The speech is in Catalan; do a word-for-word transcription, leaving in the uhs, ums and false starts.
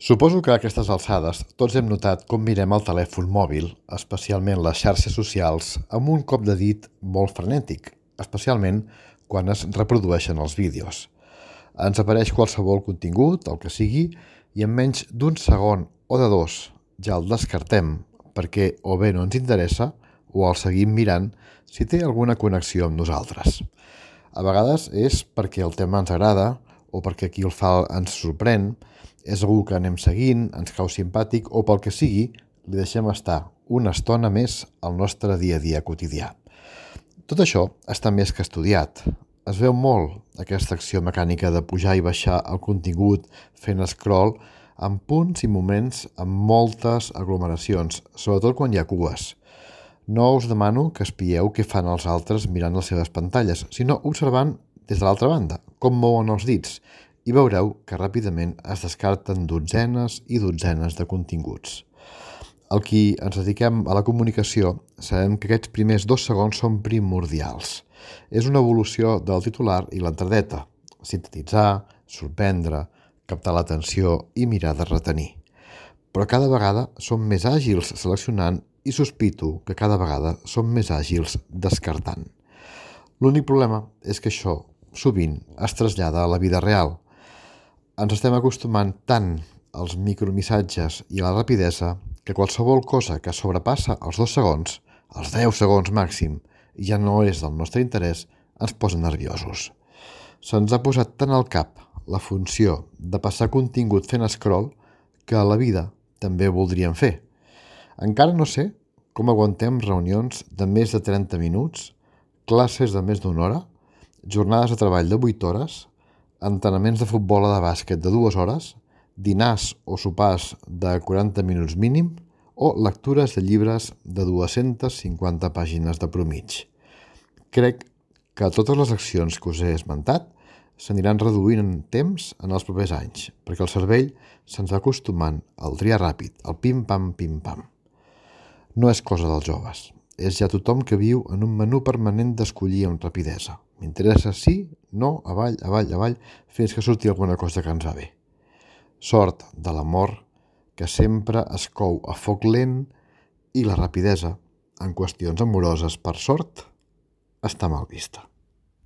Suposo que a aquestes alçades tots hem notat com mirem el telèfon mòbil, especialment les xarxes socials, amb un cop de dit molt frenètic, especialment quan es reprodueixen els vídeos. Ens apareix qualsevol contingut, el que sigui, i en menys d'un segon o de dos ja el descartem perquè o bé no ens interessa o el seguim mirant si té alguna connexió amb nosaltres. A vegades és perquè el tema ens agrada o perquè qui el fa ens sorprèn, és algú que anem seguint, ens cau simpàtic o pel que sigui, li deixem estar una estona més al nostre dia a dia quotidià. Tot això està més que estudiat. Es veu molt aquesta acció mecànica de pujar i baixar el contingut fent scroll en punts i moments amb moltes aglomeracions, sobretot quan hi ha cues. No us demano que espieu què fan els altres mirant les seves pantalles, sinó observant des de l'altra banda com mouen els dits, i veureu que ràpidament es descarten dotzenes i dotzenes de continguts. El qui ens dediquem a la comunicació sabem que aquests primers dos segons són primordials. És una evolució del titular i l'entradeta: sintetitzar, sorprendre, captar l'atenció i mirar de retenir. Però cada vegada som més àgils seleccionant i sospito que cada vegada som més àgils descartant. L'únic problema és que això sovint es trasllada a la vida real. Ens estem acostumant tant als micromissatges i a la rapidesa que qualsevol cosa que sobrepassa els dos segons, els deu segons màxim, i ja no és del nostre interès, ens posa nerviosos. Se'ns ha posat tant al cap la funció de passar contingut fent scroll que a la vida també ho voldríem fer. Encara no sé com aguantem reunions de més de trenta minuts, classes de més d'una hora, jornades de treball de vuit hores, entrenaments de futbol o de bàsquet de dues hores, dinars o sopars de quaranta minuts mínim o lectures de llibres de dues-centes cinquanta pàgines de promig. Crec que totes les accions que us he esmentat s'aniran reduint en temps en els propers anys, perquè el cervell se'ns va acostumant al triar ràpid, al pim-pam-pim-pam. No és cosa dels joves. És ja tothom que viu en un menú permanent d'escollir amb rapidesa. M'interessa sí, no, avall, avall, avall, fins que surti alguna cosa que ens va bé. Sort de l'amor que sempre es cou a foc lent i la rapidesa en qüestions amoroses, per sort, està mal vista.